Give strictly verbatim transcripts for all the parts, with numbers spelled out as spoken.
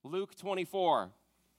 Luke twenty-four.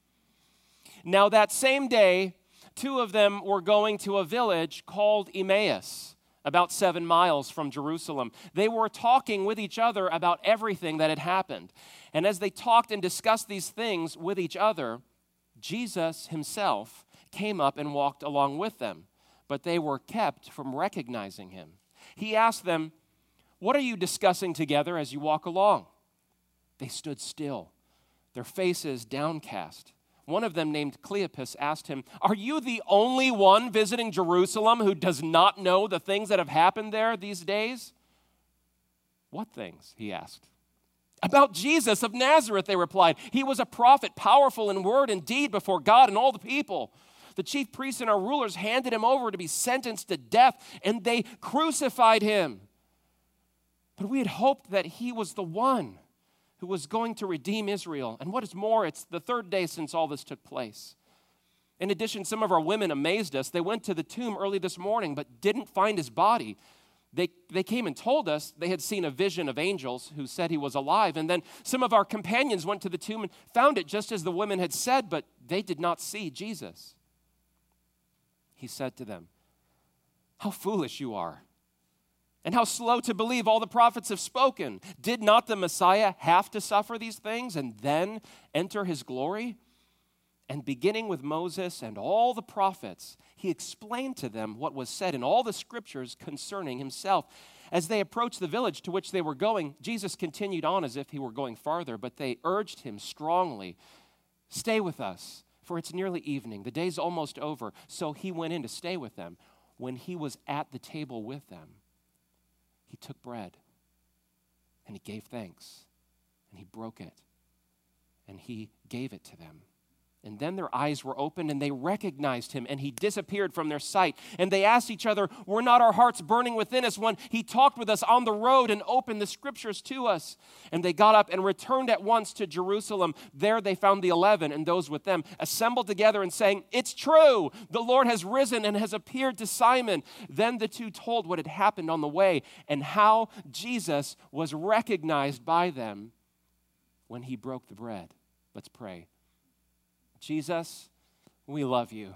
Now that same day, two of them were going to a village called Emmaus, about seven miles from Jerusalem. They were talking with each other about everything that had happened. And as they talked and discussed these things with each other, Jesus himself came up and walked along with them, but they were kept from recognizing him. He asked them, "What are you discussing together as you walk along?" They stood still, their faces downcast. One of them, named Cleopas, asked him, "Are you the only one visiting Jerusalem who does not know the things that have happened there these days?" "What things?" he asked. "About Jesus of Nazareth," they replied. "He was a prophet, powerful in word and deed before God and all the people. The chief priests and our rulers handed him over to be sentenced to death, and they crucified him. But we had hoped that he was the one who was going to redeem Israel. And what is more, it's the third day since all this took place. In addition, some of our women amazed us. They went to the tomb early this morning, but didn't find his body. They, they came and told us they had seen a vision of angels who said he was alive. And then some of our companions went to the tomb and found it just as the women had said, but they did not see Jesus." He said to them, "How foolish you are, and how slow to believe all the prophets have spoken. Did not the Messiah have to suffer these things and then enter his glory?" And beginning with Moses and all the prophets, he explained to them what was said in all the scriptures concerning himself. As they approached the village to which they were going, Jesus continued on as if he were going farther, but they urged him strongly, "Stay with us, for it's nearly evening. The day's almost over." So he went in to stay with them. When he was at the table with them, he took bread, and he gave thanks, and he broke it, and he gave it to them. And then their eyes were opened, and they recognized him, and he disappeared from their sight. And they asked each other, "Were not our hearts burning within us when he talked with us on the road and opened the scriptures to us?" And they got up and returned at once to Jerusalem. There they found the eleven and those with them assembled together and saying, "It's true, the Lord has risen and has appeared to Simon." Then the two told what had happened on the way and how Jesus was recognized by them when he broke the bread. Let's pray. Jesus, we love you.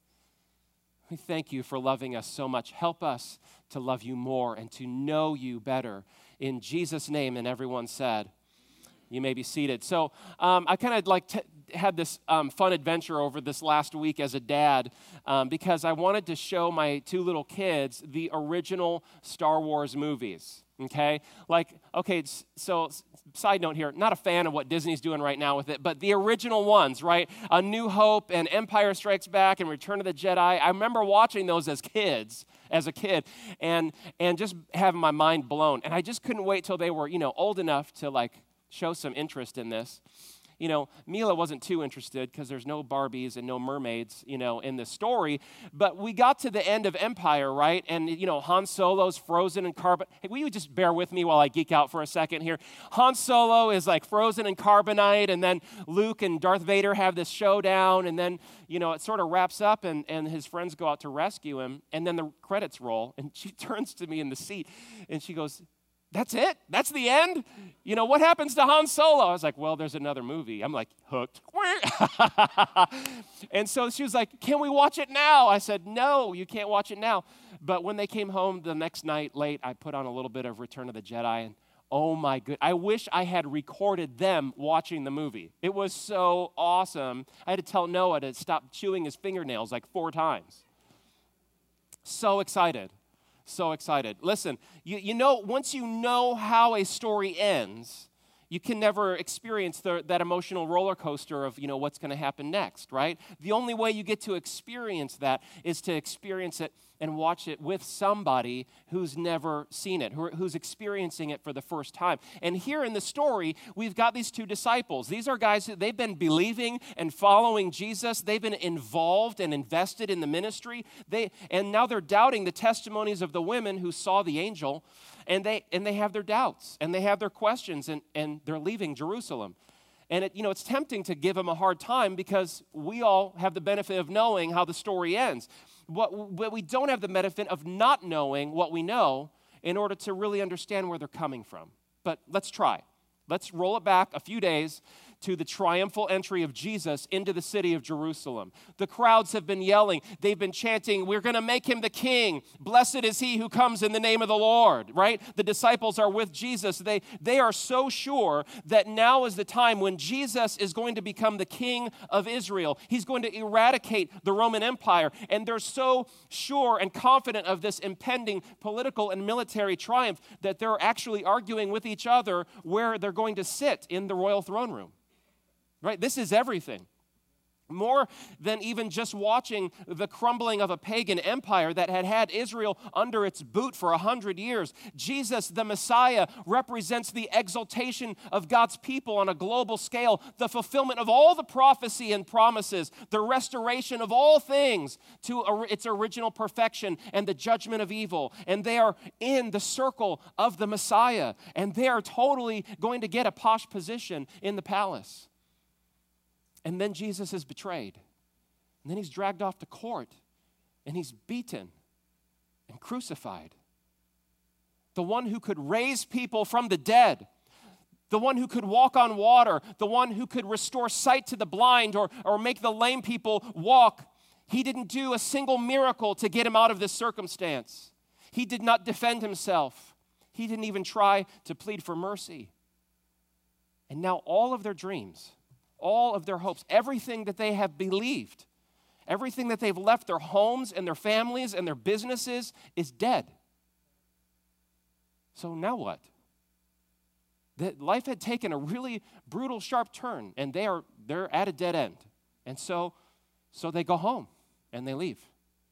We thank you for loving us so much. Help us to love you more and to know you better. In Jesus' name, and everyone said, you may be seated. So um, I kind of like t- had this um, fun adventure over this last week as a dad um, because I wanted to show my two little kids the original Star Wars movies. Okay, like, okay, so side note here, not a fan of what Disney's doing right now with it, but the original ones, right? A New Hope and Empire Strikes Back and Return of the Jedi. I remember watching those as kids, as a kid, and and just having my mind blown. And I just couldn't wait till they were, you know, old enough to like show some interest in this. You know, Mila wasn't too interested because there's no Barbies and no mermaids, you know, in the story. But we got to the end of Empire, right? And, you know, Han Solo's frozen in carbon. Hey, will you just bear with me while I geek out for a second here? Han Solo is like frozen in carbonite, and then Luke and Darth Vader have this showdown, and then, you know, it sort of wraps up, and, and his friends go out to rescue him, and then the credits roll, and she turns to me in the seat, and she goes, "That's it? That's the end? You know, what happens to Han Solo?" I was like, "Well, there's another movie." I'm like, hooked. And so she was like, "Can we watch it now?" I said, "No, you can't watch it now." But when they came home the next night late, I put on a little bit of Return of the Jedi, and oh my good, I wish I had recorded them watching the movie. It was so awesome. I had to tell Noah to stop chewing his fingernails like four times. So excited. So excited. Listen, you, you know, once you know how a story ends, you can never experience the, that emotional roller coaster of, you know, what's going to happen next, right? The only way you get to experience that is to experience it and watch it with somebody who's never seen it, who, who's experiencing it for the first time. And here in the story, we've got these two disciples. These are guys who they've been believing and following Jesus. They've been involved and invested in the ministry. They and now they're doubting the testimonies of the women who saw the angel, and they and they have their doubts and they have their questions, and, and they're leaving Jerusalem. And it, you know, it's tempting to give them a hard time because we all have the benefit of knowing how the story ends. What, but we don't have the benefit of not knowing what we know in order to really understand where they're coming from. But let's try. Let's roll it back a few days to the triumphal entry of Jesus into the city of Jerusalem. The crowds have been yelling. They've been chanting, we're going to make him the king. Blessed is he who comes in the name of the Lord, right? The disciples are with Jesus. They, they are so sure that now is the time when Jesus is going to become the king of Israel. He's going to eradicate the Roman Empire. And they're so sure and confident of this impending political and military triumph that they're actually arguing with each other where they're going to sit in the royal throne room. Right? This is everything. More than even just watching the crumbling of a pagan empire that had had Israel under its boot for a hundred years. Jesus, the Messiah, represents the exaltation of God's people on a global scale, the fulfillment of all the prophecy and promises, the restoration of all things to its original perfection and the judgment of evil. And they are in the circle of the Messiah, and they are totally going to get a posh position in the palace. And then Jesus is betrayed. And then he's dragged off to court. And he's beaten and crucified. The one who could raise people from the dead. The one who could walk on water. The one who could restore sight to the blind or, or make the lame people walk. He didn't do a single miracle to get him out of this circumstance. He did not defend himself. He didn't even try to plead for mercy. And now all of their dreams, all of their hopes, everything that they have believed, everything that they've left their homes and their families and their businesses is dead. So now what? That life had taken a really brutal, sharp turn, and they are they're at a dead end. And so, so they go home and they leave.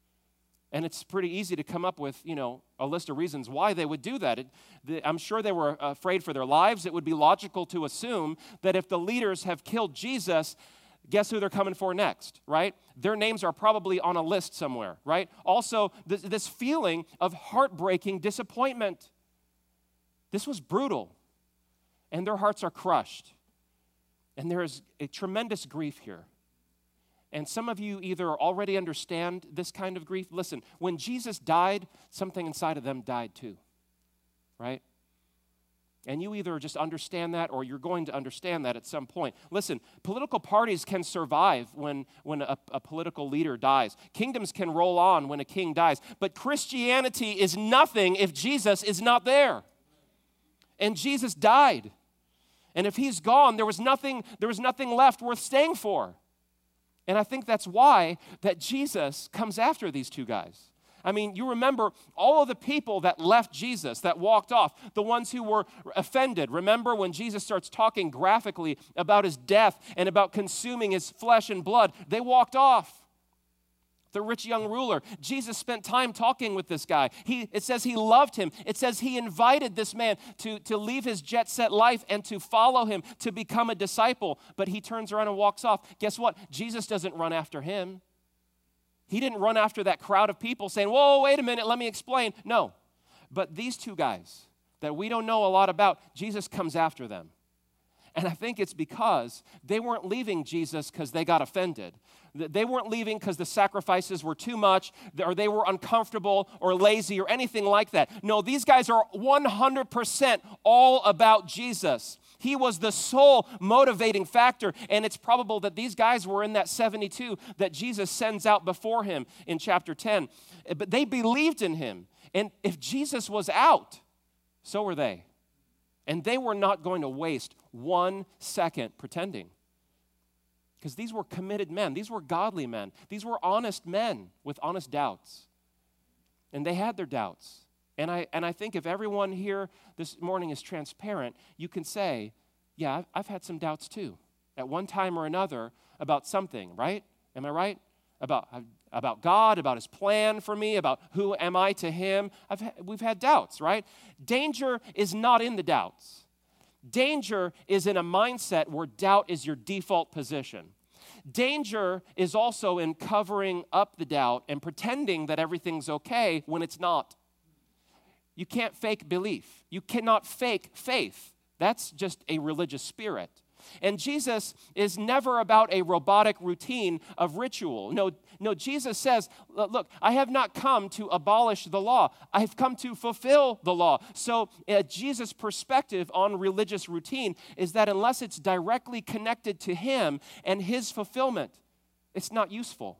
And it's pretty easy to come up with, you know, a list of reasons why they would do that. It, the, I'm sure they were afraid for their lives. It would be logical to assume that if the leaders have killed Jesus, guess who they're coming for next, right? Their names are probably on a list somewhere, right? Also, this, this feeling of heartbreaking disappointment. This was brutal, and their hearts are crushed. And there is a tremendous grief here. And some of you either already understand this kind of grief. Listen, when Jesus died, something inside of them died too, right? And you either just understand that or you're going to understand that at some point. Listen, political parties can survive when, when a, a political leader dies. Kingdoms can roll on when a king dies. But Christianity is nothing if Jesus is not there. And Jesus died. And if he's gone, there was nothing, there was nothing left worth staying for. And I think that's why that Jesus comes after these two guys. I mean, you remember all of the people that left Jesus, that walked off, the ones who were offended. Remember when Jesus starts talking graphically about his death and about consuming his flesh and blood, they walked off. The rich young ruler, Jesus spent time talking with this guy. He, it says he loved him. It says he invited this man to, to leave his jet-set life and to follow him, to become a disciple. But he turns around and walks off. Guess what? Jesus doesn't run after him. He didn't run after that crowd of people saying, whoa, wait a minute, let me explain. No. But these two guys that we don't know a lot about, Jesus comes after them. And I think it's because they weren't leaving Jesus because they got offended. They weren't leaving because the sacrifices were too much or they were uncomfortable or lazy or anything like that. No, these guys are one hundred percent all about Jesus. He was the sole motivating factor, and it's probable that these guys were in that seventy-two that Jesus sends out before him in chapter ten. But they believed in him, and if Jesus was out, so were they. And they were not going to waste one second pretending. Because these were committed men. These were godly men. These were honest men with honest doubts. And they had their doubts. And I, and I think if everyone here this morning is transparent, you can say, yeah, I've, I've had some doubts too. At one time or another about something, right? Am I right? About, about God, about his plan for me, about who am I to him. I've ha- we've had doubts, right? Danger is not in the doubts. Danger is in a mindset where doubt is your default position. Danger is also in covering up the doubt and pretending that everything's okay when it's not. You can't fake belief. You cannot fake faith. That's just a religious spirit. And Jesus is never about a robotic routine of ritual. No, no, Jesus says, look, I have not come to abolish the law. I have come to fulfill the law. So uh, Jesus' perspective on religious routine is that unless it's directly connected to him and his fulfillment, it's not useful.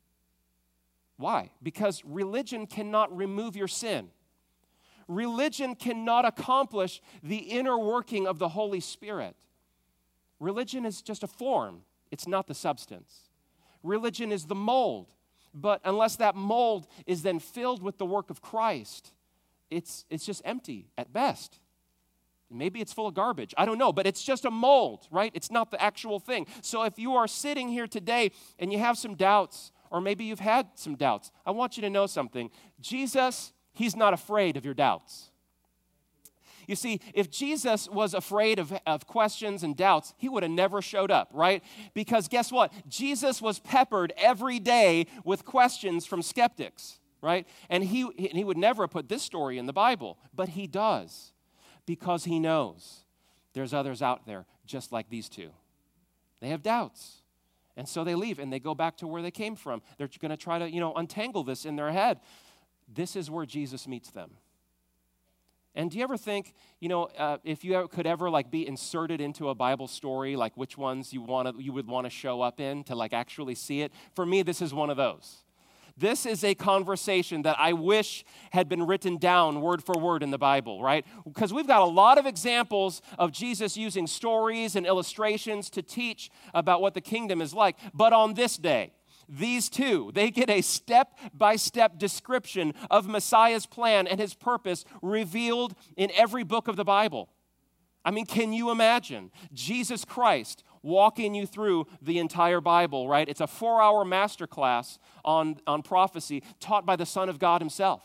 Why? Because religion cannot remove your sin. Religion cannot accomplish the inner working of the Holy Spirit. Religion is just a form. It's not the substance. Religion is the mold. But unless that mold is then filled with the work of Christ, it's, it's just empty at best. Maybe it's full of garbage. I don't know, but it's just a mold, right? It's not the actual thing. So if you are sitting here today and you have some doubts, or maybe you've had some doubts, I want you to know something. Jesus, he's not afraid of your doubts. You see, if Jesus was afraid of, of questions and doubts, he would have never showed up, right? Because guess what? Jesus was peppered every day with questions from skeptics, right? And he, he would never have put this story in the Bible, but he does because he knows there's others out there just like these two. They have doubts. And so they leave and they go back to where they came from. They're going to try to, you know, untangle this in their head. This is where Jesus meets them. And do you ever think, you know, uh, if you could ever like be inserted into a Bible story, like which ones you want to, you would want to show up in to like actually see it? For me, this is one of those. This is a conversation that I wish had been written down word for word in the Bible, right? Because we've got a lot of examples of Jesus using stories and illustrations to teach about what the kingdom is like. But on this day, these two, they get a step-by-step description of Messiah's plan and his purpose revealed in every book of the Bible. I mean, can you imagine Jesus Christ walking you through the entire Bible, right? It's a four-hour masterclass on, on prophecy taught by the Son of God himself.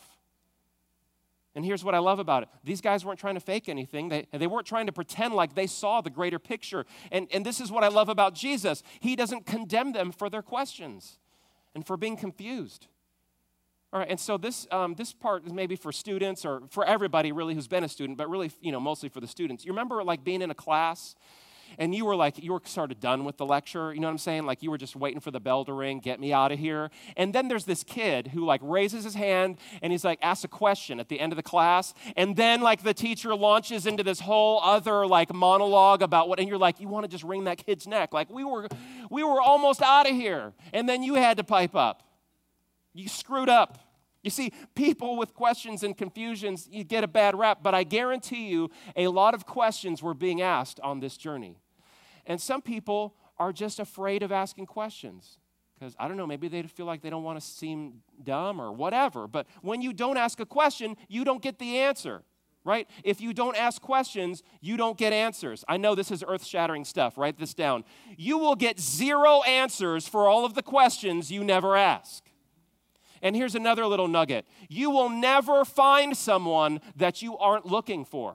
And here's what I love about it. These guys weren't trying to fake anything. They, they weren't trying to pretend like they saw the greater picture. And, and this is what I love about Jesus. He doesn't condemn them for their questions and for being confused. All right, and so this um, this part is maybe for students or for everybody really who's been a student, but really, you know, mostly for the students. You remember like being in a class and you were like, you were sort of done with the lecture, you know what I'm saying? Like you were just waiting for the bell to ring, get me out of here. And then there's this kid who like raises his hand and he's like, asks a question at the end of the class. And then like the teacher launches into this whole other like monologue about what, and you're like, you want to just wring that kid's neck. Like we were, we were almost out of here. And then you had to pipe up. You screwed up. You see, people with questions and confusions, you get a bad rap, but I guarantee you a lot of questions were being asked on this journey. And some people are just afraid of asking questions because, I don't know, maybe they feel like they don't want to seem dumb or whatever. But when you don't ask a question, you don't get the answer, right? If you don't ask questions, you don't get answers. I know this is earth-shattering stuff. Write this down. You will get zero answers for all of the questions you never ask. And here's another little nugget. You will never find someone that you aren't looking for.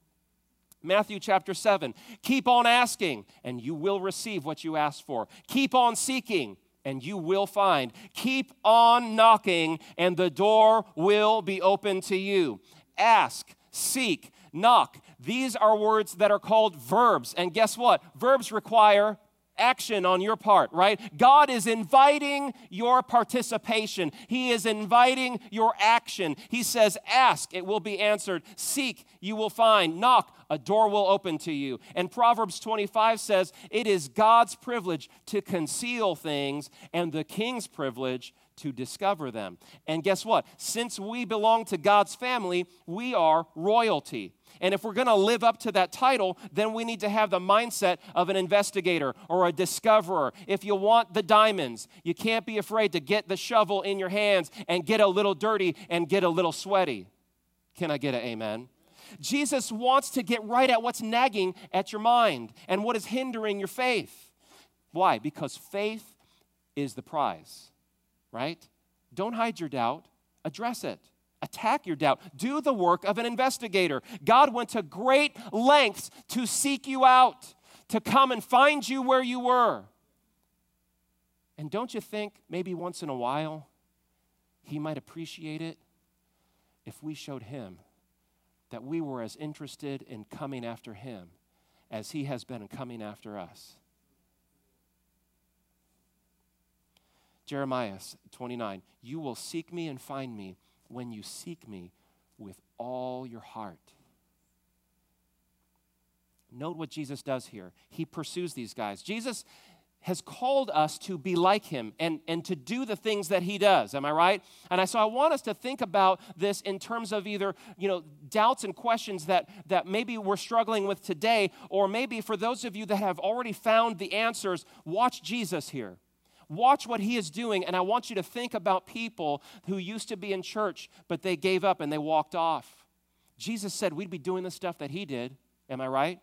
Matthew chapter seven, keep on asking and you will receive what you ask for. Keep on seeking and you will find. Keep on knocking and the door will be open to you. Ask, seek, knock. These are words that are called verbs. And guess what? Verbs require action on your part, right? God is inviting your participation. He is inviting your action. He says, ask, it will be answered. Seek, you will find. Knock, a door will open to you. And Proverbs twenty-five says, it is God's privilege to conceal things and the king's privilege to discover them. And guess what? Since we belong to God's family, we are royalty. And if we're going to live up to that title, then we need to have the mindset of an investigator or a discoverer. If you want the diamonds, you can't be afraid to get the shovel in your hands and get a little dirty and get a little sweaty. Can I get an amen? Jesus wants to get right at what's nagging at your mind and what is hindering your faith. Why? Because faith is the prize, right? Don't hide your doubt. Address it. Attack your doubt. Do the work of an investigator. God went to great lengths to seek you out, to come and find you where you were. And don't you think maybe once in a while he might appreciate it if we showed him that we were as interested in coming after him as he has been coming after us. Jeremiah twenty-nine, you will seek me and find me when you seek me with all your heart. Note what Jesus does here. He pursues these guys. Jesus has called us to be like him and, and to do the things that he does. Am I right? And I, so I want us to think about this in terms of either, you know, doubts and questions that, that maybe we're struggling with today, or maybe for those of you that have already found the answers, watch Jesus here. Watch what he is doing, and I want you to think about people who used to be in church, but they gave up and they walked off. Jesus said we'd be doing the stuff that he did. Am I right?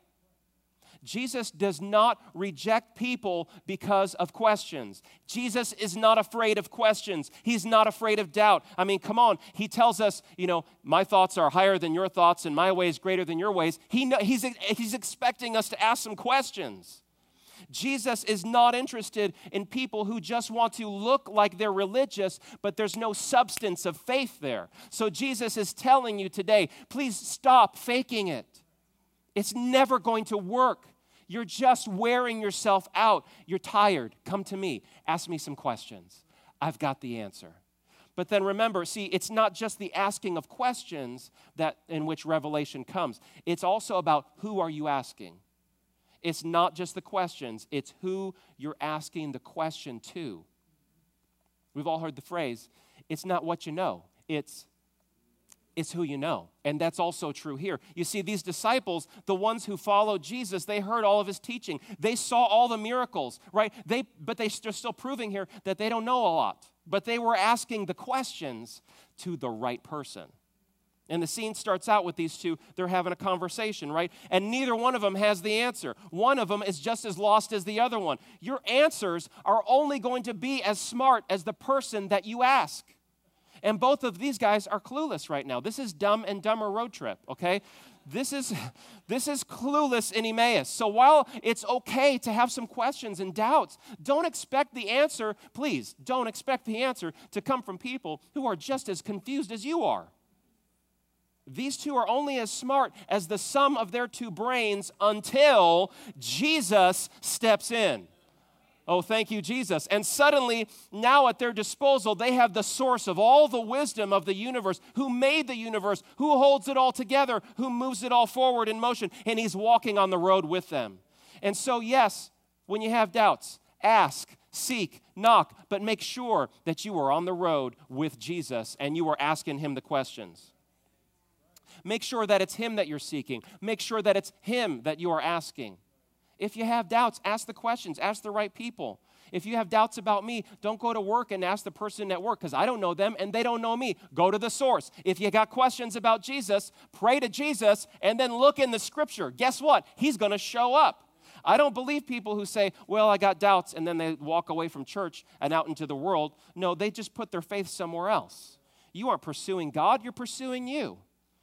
Jesus does not reject people because of questions. Jesus is not afraid of questions. He's not afraid of doubt. I mean, come on. He tells us, you know, my thoughts are higher than your thoughts and my ways greater than your ways. He know, he's, he's expecting us to ask some questions. Jesus is not interested in people who just want to look like they're religious, but there's no substance of faith there. So Jesus is telling you today, please stop faking it. It's never going to work. You're just wearing yourself out. You're tired. Come to me. Ask me some questions. I've got the answer. But then remember, see, it's not just the asking of questions that in which revelation comes. It's also about who are you asking. It's not just the questions. It's who you're asking the question to. We've all heard the phrase, it's not what you know. It's It's who you know. And that's also true here. You see, these disciples, the ones who followed Jesus, they heard all of his teaching. They saw all the miracles, right? They, but they, they're still proving here that they don't know a lot. But they were asking the questions to the right person. And the scene starts out with these two. They're having a conversation, right? And neither one of them has the answer. One of them is just as lost as the other one. Your answers are only going to be as smart as the person that you ask. And both of these guys are clueless right now. This is Dumb and Dumber road trip, okay? This is, this is Clueless in Emmaus. So while it's okay to have some questions and doubts, don't expect the answer, please, don't expect the answer to come from people who are just as confused as you are. These two are only as smart as the sum of their two brains until Jesus steps in. Oh, thank you, Jesus. And suddenly, now at their disposal, they have the source of all the wisdom of the universe, who made the universe, who holds it all together, who moves it all forward in motion, and he's walking on the road with them. And so, yes, when you have doubts, ask, seek, knock, but make sure that you are on the road with Jesus and you are asking him the questions. Make sure that it's him that you're seeking. Make sure that it's him that you are asking. If you have doubts, ask the questions. Ask the right people. If you have doubts about me, don't go to work and ask the person at work because I don't know them and they don't know me. Go to the source. If you got questions about Jesus, pray to Jesus and then look in the scripture. Guess what? He's going to show up. I don't believe people who say, well, I got doubts, and then they walk away from church and out into the world. No, they just put their faith somewhere else. You aren't pursuing God, you're pursuing you.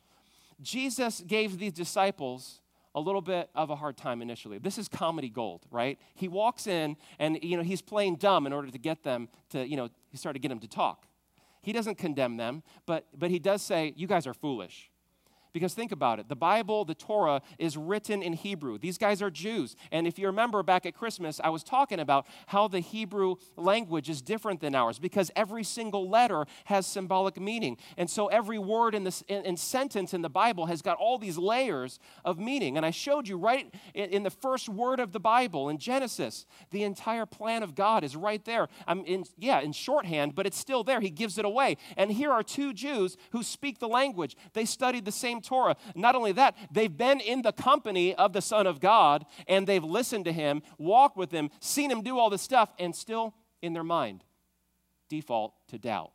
Jesus gave these disciples a little bit of a hard time initially. This is comedy gold, right? He walks in and, you know, he's playing dumb in order to get them to, you know, he started to get them to talk. He doesn't condemn them, but, but he does say, you guys are foolish. Because think about it. The Bible, the Torah, is written in Hebrew. These guys are Jews. And if you remember back at Christmas, I was talking about how the Hebrew language is different than ours because every single letter has symbolic meaning. And so every word in this in, in sentence in the Bible has got all these layers of meaning. And I showed you right in, in the first word of the Bible, in Genesis, the entire plan of God is right there. I'm in, yeah, in shorthand, but it's still there. He gives it away. And here are two Jews who speak the language. They studied the same Torah. Not only that, they've been in the company of the Son of God, and they've listened to him, walked with him, seen him do all this stuff, and still in their mind default to doubt.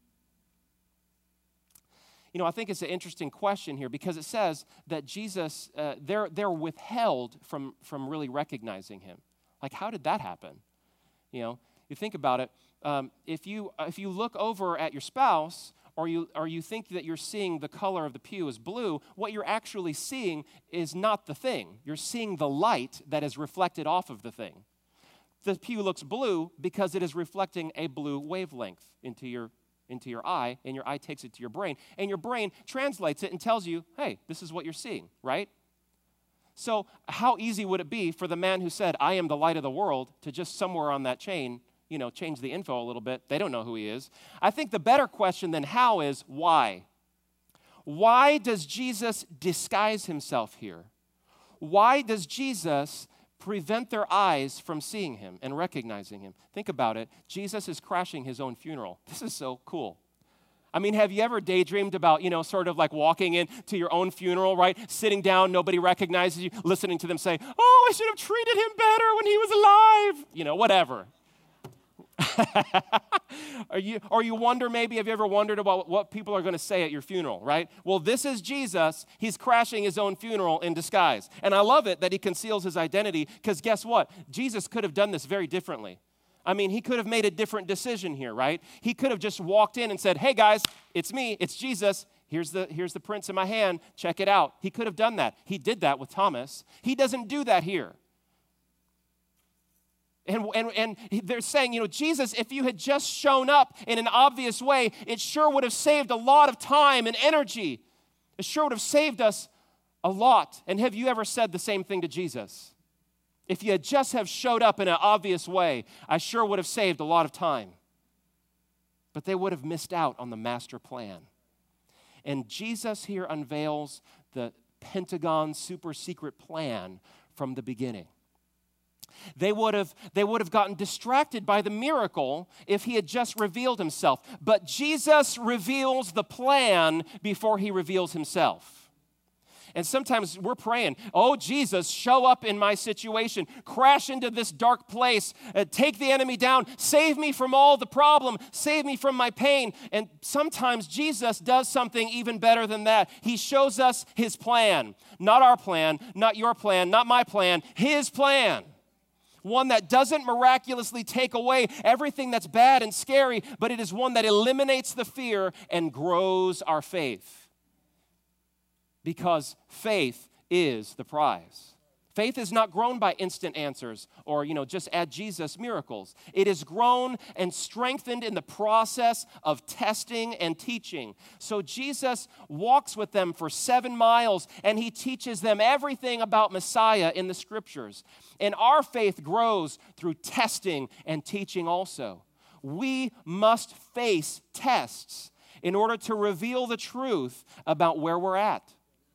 You know, I think it's an interesting question here because it says that Jesus, uh, they're, they're withheld from, from really recognizing him. Like, how did that happen? You know, you think about it. Um, if you if you look over at your spouse, or you or you think that you're seeing the color of the pew as blue, what you're actually seeing is not the thing. You're seeing the light that is reflected off of the thing. The pew looks blue because it is reflecting a blue wavelength into your into your eye, and your eye takes it to your brain, and your brain translates it and tells you, hey, this is what you're seeing, right? So how easy would it be for the man who said, I am the light of the world, to just somewhere on that chain, you know, change the info a little bit? They don't know who he is. I think the better question than how is why? Why does Jesus disguise himself here? Why does Jesus prevent their eyes from seeing him and recognizing him? Think about it. Jesus is crashing his own funeral. This is so cool. I mean, have you ever daydreamed about, you know, sort of like walking in to your own funeral, right? Sitting down, nobody recognizes you, listening to them say, oh, I should have treated him better when he was alive. You know, whatever. Or you, or you wonder maybe, have you ever wondered about what people are going to say at your funeral, right? Well, this is Jesus. He's crashing his own funeral in disguise. And I love it that he conceals his identity, because guess what? Jesus could have done this very differently. I mean, he could have made a different decision here, right? He could have just walked in and said, hey guys, it's me, it's Jesus. Here's the, here's the prints in my hand. Check it out. He could have done that. He did that with Thomas. He doesn't do that here. And, and, and they're saying, you know, Jesus, if you had just shown up in an obvious way, it sure would have saved a lot of time and energy. It sure would have saved us a lot. And have you ever said the same thing to Jesus? If you had just have showed up in an obvious way, I sure would have saved a lot of time. But they would have missed out on the master plan. And Jesus here unveils the Pentagon super secret plan from the beginning. They would have, they would have gotten distracted by the miracle if he had just revealed himself. But Jesus reveals the plan before he reveals himself. And sometimes we're praying, oh, Jesus, show up in my situation. Crash into this dark place. Uh, take the enemy down. Save me from all the problem. Save me from my pain. And sometimes Jesus does something even better than that. He shows us his plan. Not our plan, not your plan, not my plan, his plan. One that doesn't miraculously take away everything that's bad and scary, but it is one that eliminates the fear and grows our faith. Because faith is the prize. Faith is not grown by instant answers or, you know, just add Jesus miracles. It is grown and strengthened in the process of testing and teaching. So Jesus walks with them for seven miles and he teaches them everything about Messiah in the scriptures. And our faith grows through testing and teaching also. We must face tests in order to reveal the truth about where we're at.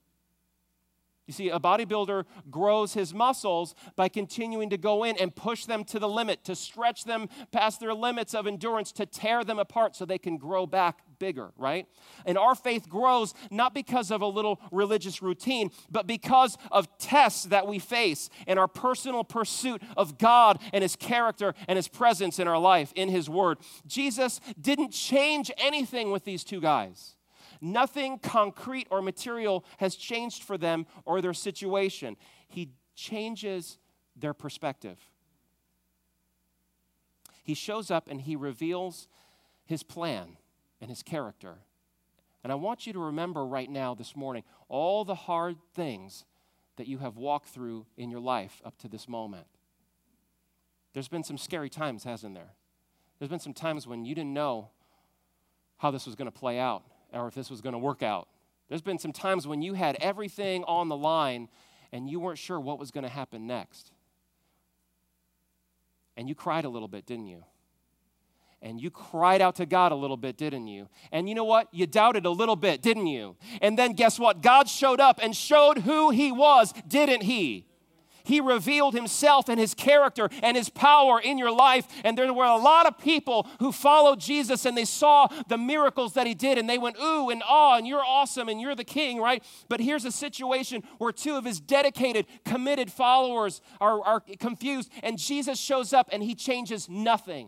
You see, a bodybuilder grows his muscles by continuing to go in and push them to the limit, to stretch them past their limits of endurance, to tear them apart so they can grow back bigger, right? And our faith grows not because of a little religious routine, but because of tests that we face in our personal pursuit of God and his character and his presence in our life, in his word. Jesus didn't change anything with these two guys. Nothing concrete or material has changed for them or their situation. He changes their perspective. He shows up and he reveals his plan and his character. And I want you to remember right now this morning all the hard things that you have walked through in your life up to this moment. There's been some scary times, hasn't there? There's been some times when you didn't know how this was going to play out, or if this was going to work out. There's been some times when you had everything on the line and you weren't sure what was going to happen next. And you cried a little bit, didn't you? And you cried out to God a little bit, didn't you? And you know what? You doubted a little bit, didn't you? And then guess what? God showed up and showed who he was, didn't he? He revealed himself and his character and his power in your life. And there were a lot of people who followed Jesus and they saw the miracles that he did and they went, ooh, and awe, and you're awesome and you're the king, right? But here's a situation where two of his dedicated, committed followers are, are confused and Jesus shows up and he changes nothing.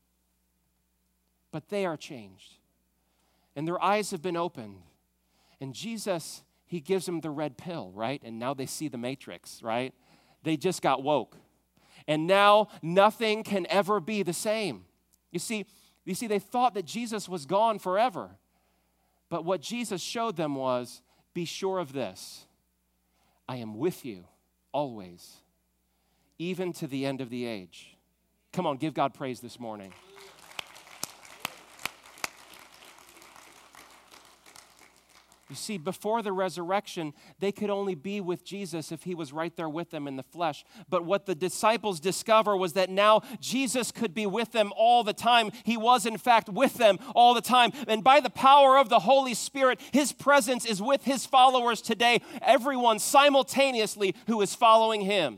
But they are changed. And their eyes have been opened. And Jesus, he gives them the red pill, right? And now they see the matrix, right? They just got woke. And now nothing can ever be the same. You see, you see, they thought that Jesus was gone forever. But what Jesus showed them was, be sure of this. I am with you always, even to the end of the age. Come on, give God praise this morning. You You see, before the resurrection, they could only be with Jesus if he was right there with them in the flesh. But what the disciples discover was that now Jesus could be with them all the time. He was, in fact, with them all the time. And by the power of the Holy Spirit, his presence is with his followers today, everyone simultaneously who is following him.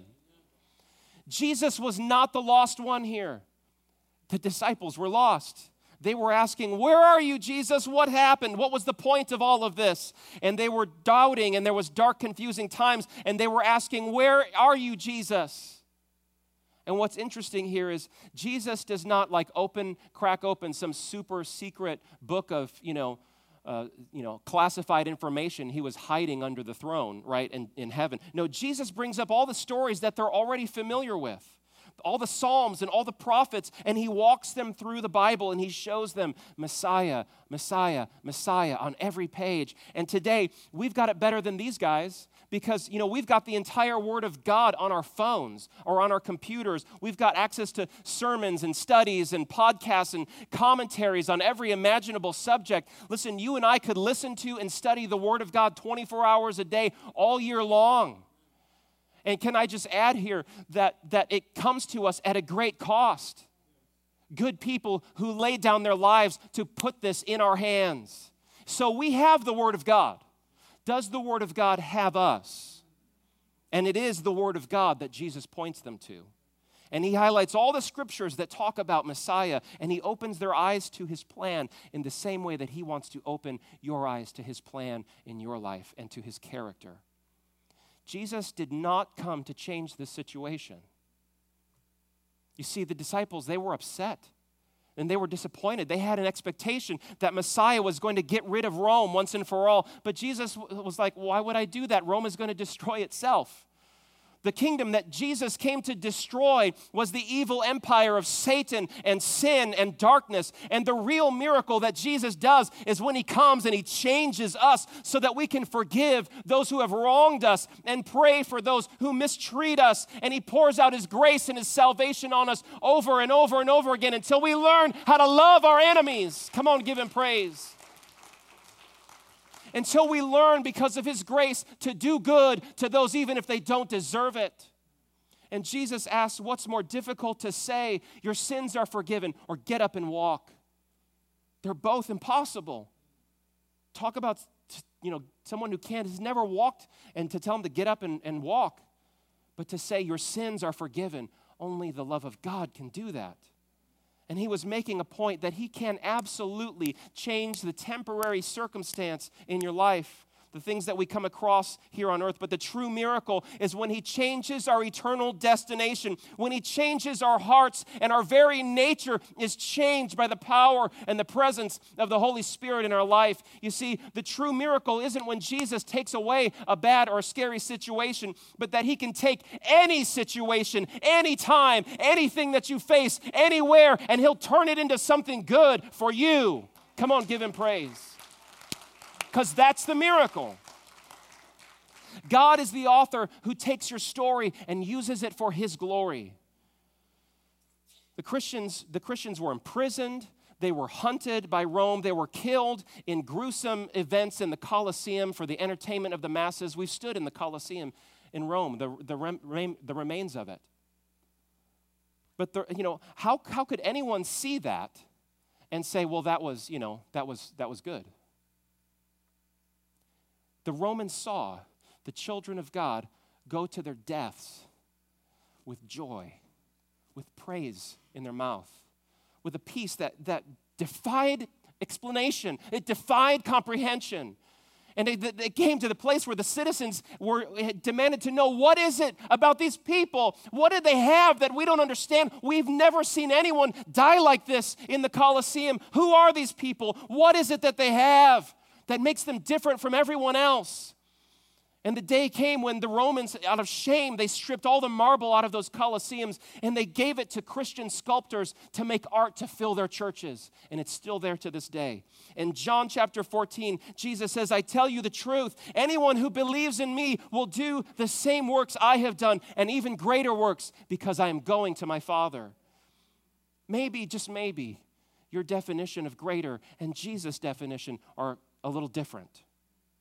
Jesus was not the lost one here. The disciples were lost. They were asking, where are you, Jesus? What happened? What was the point of all of this? And they were doubting, and there was dark, confusing times, and they were asking, where are you, Jesus? And what's interesting here is Jesus does not like open, crack open some super secret book of, you know, uh, you know, classified information he was hiding under the throne, right, in, in heaven. No, Jesus brings up all the stories that they're already familiar with, all the Psalms and all the prophets, and he walks them through the Bible and he shows them Messiah, Messiah, Messiah on every page. And today, we've got it better than these guys because, you know, we've got the entire Word of God on our phones or on our computers. We've got access to sermons and studies and podcasts and commentaries on every imaginable subject. Listen, you and I could listen to and study the Word of God twenty-four hours a day all year long. And can I just add here that, that it comes to us at a great cost. Good people who laid down their lives to put this in our hands. So we have the Word of God. Does the Word of God have us? And it is the Word of God that Jesus points them to. And he highlights all the scriptures that talk about Messiah, and he opens their eyes to his plan in the same way that he wants to open your eyes to his plan in your life and to his character. Jesus did not come to change this situation. You see, the disciples, they were upset and they were disappointed. They had an expectation that Messiah was going to get rid of Rome once and for all. But Jesus was like, why would I do that? Rome is going to destroy itself. The kingdom that Jesus came to destroy was the evil empire of Satan and sin and darkness. And the real miracle that Jesus does is when he comes and he changes us so that we can forgive those who have wronged us and pray for those who mistreat us. And he pours out his grace and his salvation on us over and over and over again until we learn how to love our enemies. Come on, give him praise. Until we learn, because of his grace, to do good to those even if they don't deserve it. And Jesus asks, what's more difficult to say, your sins are forgiven, or get up and walk? They're both impossible. Talk about, you know, someone who can't, has never walked, and to tell them to get up and, and walk. But to say your sins are forgiven, only the love of God can do that. And he was making a point that he can absolutely change the temporary circumstance in your life, the things that we come across here on earth. But the true miracle is when he changes our eternal destination, when he changes our hearts and our very nature is changed by the power and the presence of the Holy Spirit in our life. You see, the true miracle isn't when Jesus takes away a bad or a scary situation, but that he can take any situation, anytime, anything that you face, anywhere, and he'll turn it into something good for you. Come on, give him praise. Because that's the miracle. God is the author who takes your story and uses it for his glory. The Christians, the Christians were imprisoned. They were hunted by Rome. They were killed in gruesome events in the Colosseum for the entertainment of the masses. We've stood in the Colosseum in Rome, the, the, rem, the remains of it. But, the, you know, how, how could anyone see that and say, well, that was, you know, that was, that was good? The Romans saw the children of God go to their deaths with joy, with praise in their mouth, with a peace that, that defied explanation. It defied comprehension. And they, they came to the place where the citizens were demanded to know, what is it about these people? What did they have that we don't understand? We've never seen anyone die like this in the Colosseum. Who are these people? What is it that they have that makes them different from everyone else? And the day came when the Romans, out of shame, they stripped all the marble out of those Colosseums and they gave it to Christian sculptors to make art to fill their churches. And it's still there to this day. In John chapter fourteen, Jesus says, I tell you the truth, anyone who believes in me will do the same works I have done and even greater works because I am going to my Father. Maybe, just maybe, your definition of greater and Jesus' definition are a little different.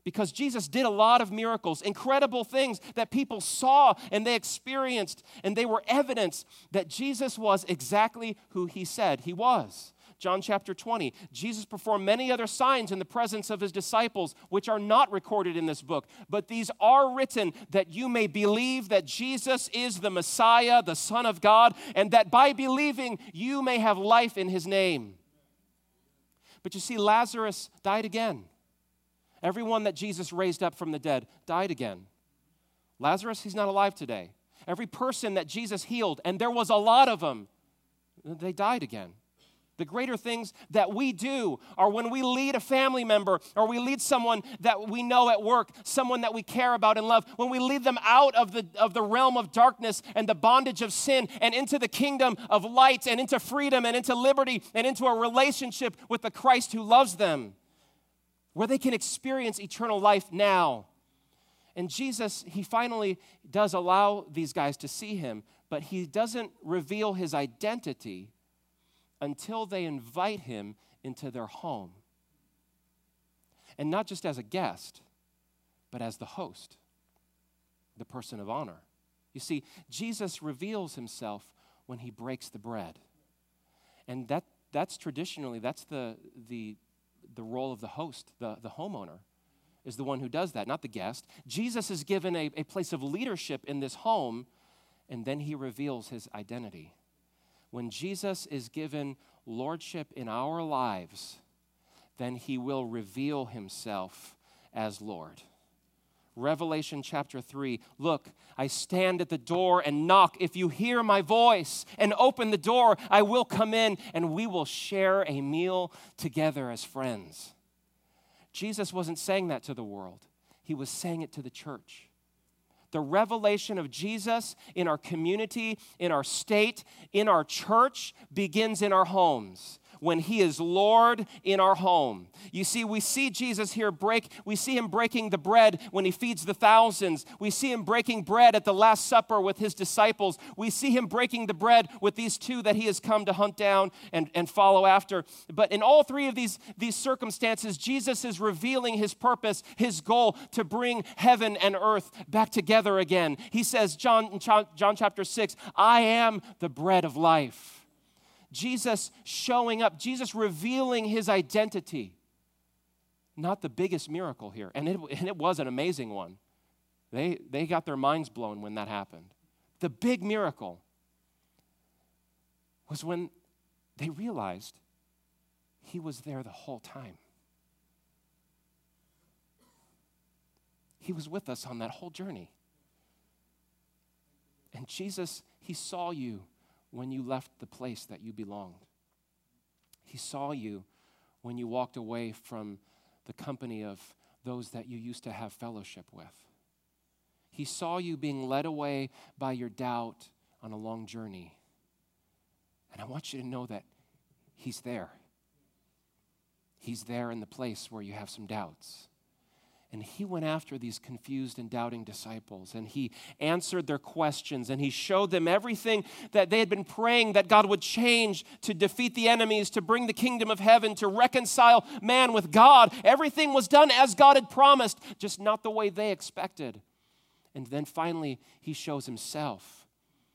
because Jesus did a lot of miracles, incredible things that people saw and they experienced, and they were evidence that Jesus was exactly who he said he was. John chapter twenty, Jesus performed many other signs in the presence of his disciples, which are not recorded in this book, but these are written that you may believe that Jesus is the Messiah, the Son of God, and that by believing you may have life in his name. But you see, Lazarus died again. Everyone that Jesus raised up from the dead died again. Lazarus, he's not alive today. Every person that Jesus healed, and there was a lot of them, they died again. The greater things that we do are when we lead a family member or we lead someone that we know at work, someone that we care about and love, when we lead them out of the, of the realm of darkness and the bondage of sin and into the kingdom of light and into freedom and into liberty and into a relationship with the Christ who loves them, where they can experience eternal life now. And Jesus, he finally does allow these guys to see him, but he doesn't reveal his identity until they invite him into their home. And not just as a guest, but as the host, the person of honor. You see, Jesus reveals himself when he breaks the bread. And that that's traditionally, that's the the the role of the host, the, the homeowner, is the one who does that, not the guest. Jesus is given a, a place of leadership in this home, and then he reveals his identity. When Jesus is given lordship in our lives, then he will reveal himself as Lord. Revelation chapter three, look, I stand at the door and knock. If you hear my voice and open the door, I will come in and we will share a meal together as friends. Jesus wasn't saying that to the world. He was saying it to the church. The revelation of Jesus in our community, in our state, in our church begins in our homes, when he is Lord in our home. You see, we see Jesus here break, we see him breaking the bread when he feeds the thousands. We see him breaking bread at the Last Supper with his disciples. We see him breaking the bread with these two that he has come to hunt down and, and follow after. But in all three of these, these circumstances, Jesus is revealing his purpose, his goal to bring heaven and earth back together again. He says, John, John, John chapter six, I am the bread of life. Jesus showing up, Jesus revealing his identity. Not the biggest miracle here, and it, and it was an amazing one. They, they got their minds blown when that happened. The big miracle was when they realized he was there the whole time. He was with us on that whole journey. And Jesus, he saw you when you left the place that you belonged. He saw you when you walked away from the company of those that you used to have fellowship with. He saw you being led away by your doubt on a long journey. And I want you to know that he's there. He's there in the place where you have some doubts. And he went after these confused and doubting disciples, and he answered their questions, and he showed them everything that they had been praying that God would change to defeat the enemies, to bring the kingdom of heaven, to reconcile man with God. Everything was done as God had promised, just not the way they expected. And then finally, he shows himself.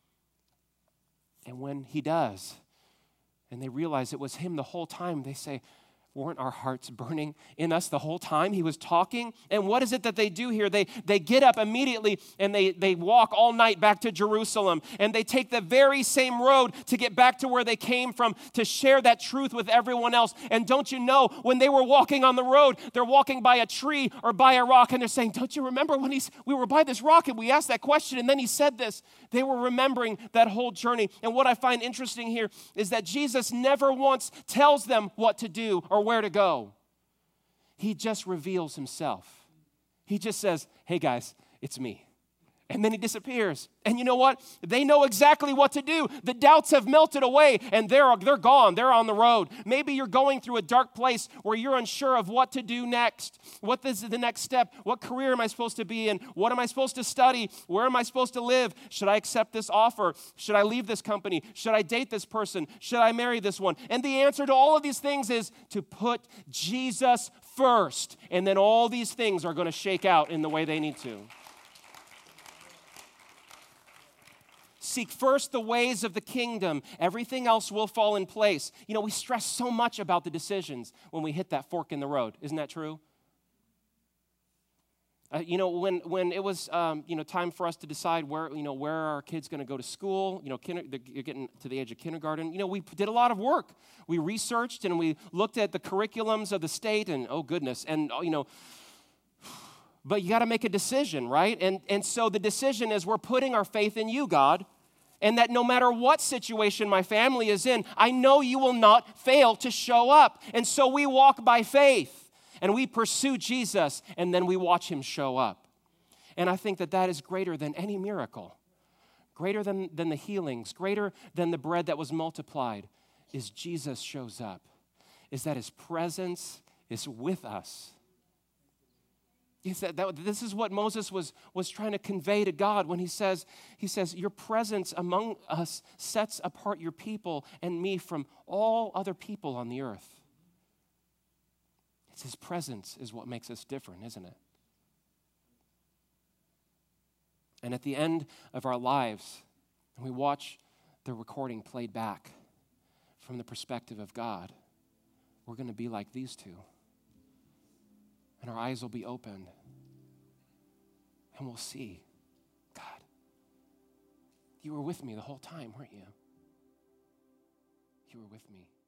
And when he does, and they realize it was him the whole time, they say, weren't our hearts burning in us the whole time he was talking? And what is it that they do here? They they get up immediately and they, they walk all night back to Jerusalem. And they take the very same road to get back to where they came from, to share that truth with everyone else. And don't you know, when they were walking on the road, they're walking by a tree or by a rock, and they're saying, don't you remember when he's, we were by this rock and we asked that question and then he said this? They were remembering that whole journey. And what I find interesting here is that Jesus never once tells them what to do or where to go. He just reveals himself. He just says, hey guys, it's me. And then he disappears. And you know what? They know exactly what to do. The doubts have melted away and they're, they're gone. They're on the road. Maybe you're going through a dark place where you're unsure of what to do next. What is the next step? What career am I supposed to be in? What am I supposed to study? Where am I supposed to live? Should I accept this offer? Should I leave this company? Should I date this person? Should I marry this one? And the answer to all of these things is to put Jesus first. And then all these things are going to shake out in the way they need to. Seek first the ways of the kingdom. Everything else will fall in place. You know, we stress so much about the decisions when we hit that fork in the road. Isn't that true? Uh, you know, when when it was um, you know time for us to decide where you know where are our kids going to go to school. You know, kinder, you're getting to the age of kindergarten. You know, we did a lot of work. We researched and we looked at the curriculums of the state, and oh goodness, and you know. But you got to make a decision, right? And and so the decision is we're putting our faith in you, God. And that no matter what situation my family is in, I know you will not fail to show up. And so we walk by faith and we pursue Jesus and then we watch him show up. And I think that that is greater than any miracle, greater than, than the healings, greater than the bread that was multiplied, is Jesus shows up, is that his presence is with us. He said that this is what Moses was, was trying to convey to God when he says, he says, your presence among us sets apart your people and me from all other people on the earth. It's his presence is what makes us different, isn't it? And at the end of our lives, and we watch the recording played back from the perspective of God, we're going to be like these two. And our eyes will be opened. And we'll see, God, you were with me the whole time, weren't you? You were with me.